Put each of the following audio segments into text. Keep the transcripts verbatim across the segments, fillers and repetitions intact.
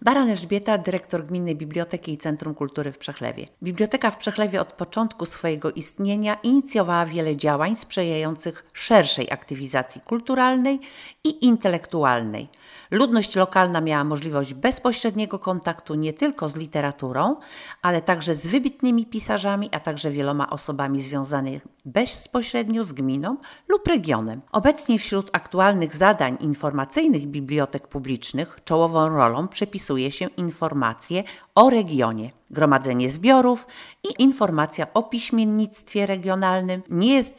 Baran Elżbieta, dyrektor Gminnej Biblioteki i Centrum Kultury w Przechlewie. Biblioteka w Przechlewie od początku swojego istnienia inicjowała wiele działań sprzyjających szerszej aktywizacji kulturalnej i intelektualnej. Ludność lokalna miała możliwość bezpośredniego kontaktu nie tylko z literaturą, ale także z wybitnymi pisarzami, a także wieloma osobami związanymi bezpośrednio z gminą lub regionem. Obecnie wśród aktualnych zadań informacyjnych bibliotek publicznych czołową rolą przypisuje się informacje o regionie. Gromadzenie zbiorów i informacja o piśmiennictwie regionalnym nie jest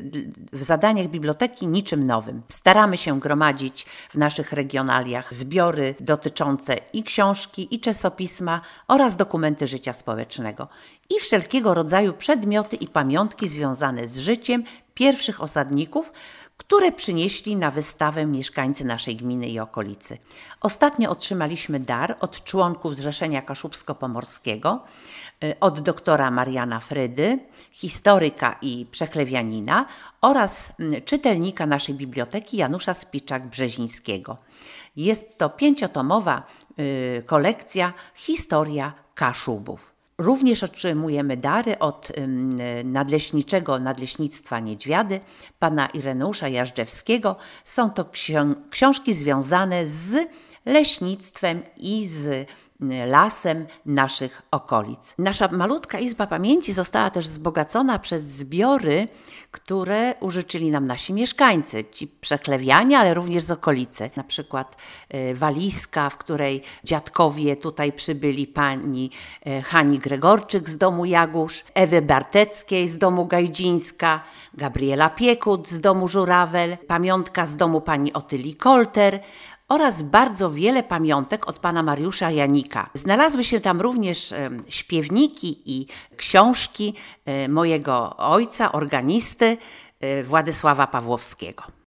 w zadaniach biblioteki niczym nowym. Staramy się gromadzić w naszych regionaliach zbiory dotyczące i książki, i czasopisma oraz dokumenty życia społecznego i wszelkiego rodzaju przedmioty i pamiątki związane z życiem pierwszych osadników, które przynieśli na wystawę mieszkańcy naszej gminy i okolicy. Ostatnio otrzymaliśmy dar od członków Zrzeszenia Kaszubsko-Pomorskiego, od doktora Mariana Frydy, historyka i przechlewianina oraz czytelnika naszej biblioteki Janusza Spiczak-Brzezińskiego. Jest to pięciotomowa kolekcja Historia Kaszubów. Również otrzymujemy dary od nadleśniczego Nadleśnictwa Niedźwiady, pana Ireneusza Jażdżewskiego. Są to ksią- książki związane z leśnictwem i z lasem naszych okolic. Nasza malutka Izba Pamięci została też wzbogacona przez zbiory, które użyczyli nam nasi mieszkańcy, ci przechlewianie, ale również z okolicy. Na przykład y, walizka, w której dziadkowie tutaj przybyli, pani y, Hani Gregorczyk z domu Jagóż, Ewy Barteckiej z domu Gajdzińska, Gabriela Piekut z domu Żurawel, pamiątka z domu pani Otylii Kolter, oraz bardzo wiele pamiątek od pana Mariusza Janika. Znalazły się tam również e, śpiewniki i książki e, mojego ojca, organisty e, Władysława Pawłowskiego.